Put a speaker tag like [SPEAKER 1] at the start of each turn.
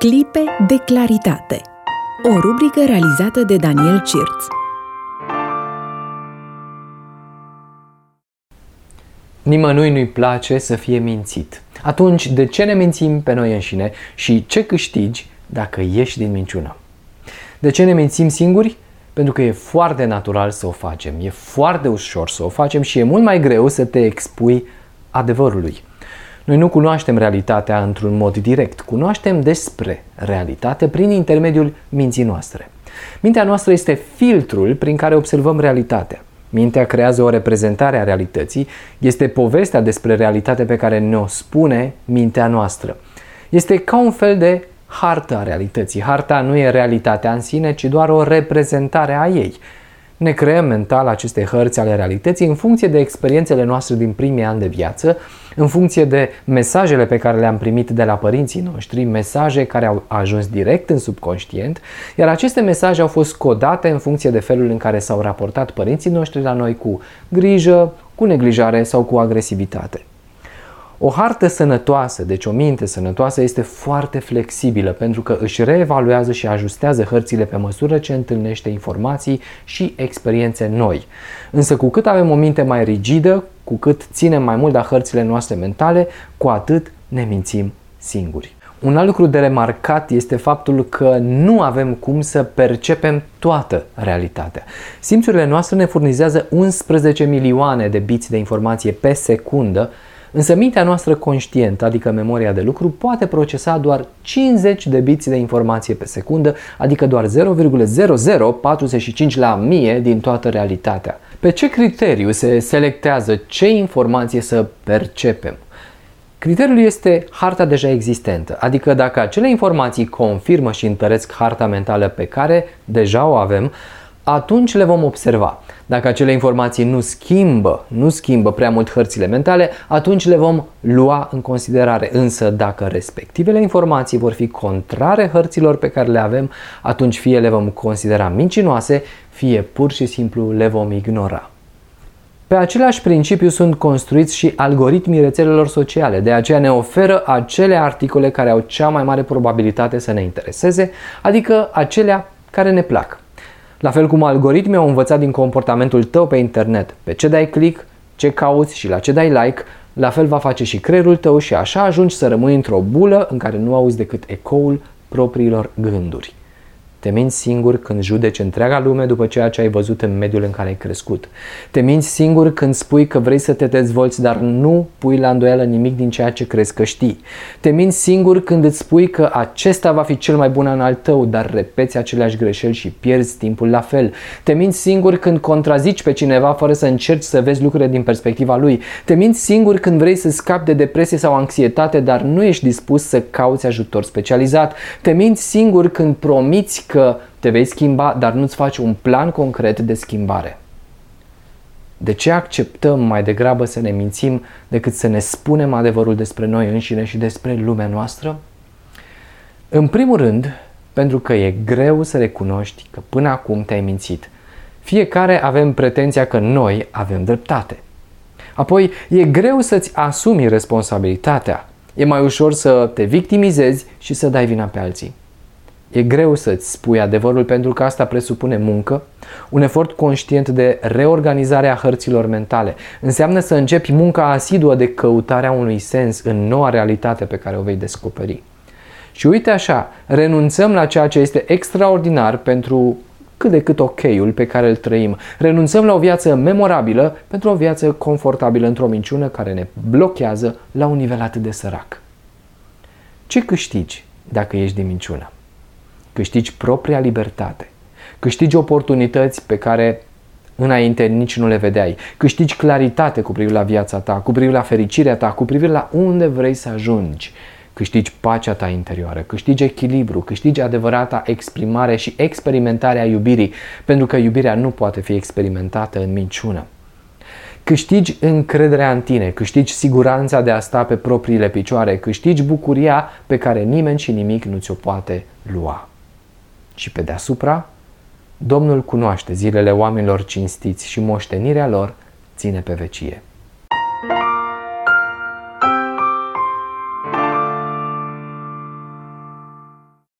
[SPEAKER 1] Clipe de claritate. O rubrică realizată de Daniel Cirț.
[SPEAKER 2] Nimănui nu-i place să fie mințit. Atunci, de ce ne mințim pe noi înșine și ce câștigi dacă ieși din minciună? De ce ne mințim singuri? Pentru că e foarte natural să o facem, e foarte ușor să o facem și e mult mai greu să te expui adevărului. Noi nu cunoaștem realitatea într-un mod direct, cunoaștem despre realitate prin intermediul minții noastre. Mintea noastră este filtrul prin care observăm realitatea. Mintea creează o reprezentare a realității, este povestea despre realitate pe care ne-o spune mintea noastră. Este ca un fel de hartă a realității. Harta nu e realitatea în sine, ci doar o reprezentare a ei. Ne creăm mental aceste hărți ale realității în funcție de experiențele noastre din primii ani de viață, în funcție de mesajele pe care le-am primit de la părinții noștri, mesaje care au ajuns direct în subconștient, iar aceste mesaje au fost codate în funcție de felul în care s-au raportat părinții noștri la noi cu grijă, cu neglijare sau cu agresivitate. O hartă sănătoasă, deci o minte sănătoasă, este foarte flexibilă pentru că își reevaluează și ajustează hărțile pe măsură ce întâlnește informații și experiențe noi. Însă cu cât avem o minte mai rigidă, cu cât ținem mai mult la hărțile noastre mentale, cu atât ne mințim singuri. Un alt lucru de remarcat este faptul că nu avem cum să percepem toată realitatea. Simțurile noastre ne furnizează 11 milioane de biți de informație pe secundă, însă mintea noastră conștientă, adică memoria de lucru, poate procesa doar 50 de biți de informație pe secundă, adică doar 0,0045 la 1000 din toată realitatea. Pe ce criteriu se selectează ce informație să percepem? Criteriul este harta deja existentă, adică dacă acele informații confirmă și întăresc harta mentală pe care deja o avem, atunci le vom observa. Dacă acele informații nu schimbă prea mult hărțile mentale, atunci le vom lua în considerare. Însă dacă respectivele informații vor fi contrare hărților pe care le avem, atunci fie le vom considera mincinoase, fie pur și simplu le vom ignora. Pe același principiu sunt construiți și algoritmii rețelelor sociale, de aceea ne oferă acele articole care au cea mai mare probabilitate să ne intereseze, adică acelea care ne plac. La fel cum algoritmii au învățat din comportamentul tău pe internet, pe ce dai click, ce cauți și la ce dai like, la fel va face și creierul tău și așa ajungi să rămâi într-o bulă în care nu auzi decât ecoul propriilor gânduri. Te minți singur când judeci întreaga lume după ceea ce ai văzut în mediul în care ai crescut. Te minți singur când spui că vrei să te dezvolți, dar nu pui la îndoială nimic din ceea ce crezi că știi. Te minți singur când îți spui că acesta va fi cel mai bun an al tău, dar repeți aceleași greșeli și pierzi timpul la fel. Te minți singur când contrazici pe cineva fără să încerci să vezi lucrurile din perspectiva lui. Te minți singur când vrei să scapi de depresie sau anxietate, dar nu ești dispus să cauți ajutor specializat. Te minți singur când promiți că te vei schimba, dar nu-ți faci un plan concret de schimbare. De ce acceptăm mai degrabă să ne mințim decât să ne spunem adevărul despre noi înșine și despre lumea noastră? În primul rând, pentru că e greu să recunoști că până acum te-ai mințit. Fiecare avem pretenția că noi avem dreptate. Apoi, e greu să-ți asumi responsabilitatea. E mai ușor să te victimizezi și să dai vina pe alții. E greu să-ți spui adevărul pentru că asta presupune muncă, un efort conștient de reorganizare a hărților mentale. Înseamnă să începi munca asiduă de căutarea unui sens în noua realitate pe care o vei descoperi. Și uite așa, renunțăm la ceea ce este extraordinar pentru cât de cât ok-ul pe care îl trăim. Renunțăm la o viață memorabilă pentru o viață confortabilă într-o minciună care ne blochează la un nivel atât de sărac. Ce câștigi dacă ești din minciună? Câștigi propria libertate, câștigi oportunități pe care înainte nici nu le vedeai, câștigi claritate cu privire la viața ta, cu privire la fericirea ta, cu privire la unde vrei să ajungi, câștigi pacea ta interioară, câștigi echilibru, câștigi adevărata exprimare și experimentare a iubirii, pentru că iubirea nu poate fi experimentată în minciună. Câștigi încrederea în tine, câștigi siguranța de a sta pe propriile picioare, câștigi bucuria pe care nimeni și nimic nu ți-o poate lua. Și pe deasupra, Domnul cunoaște zilele oamenilor cinstiți și moștenirea lor ține pe vecie.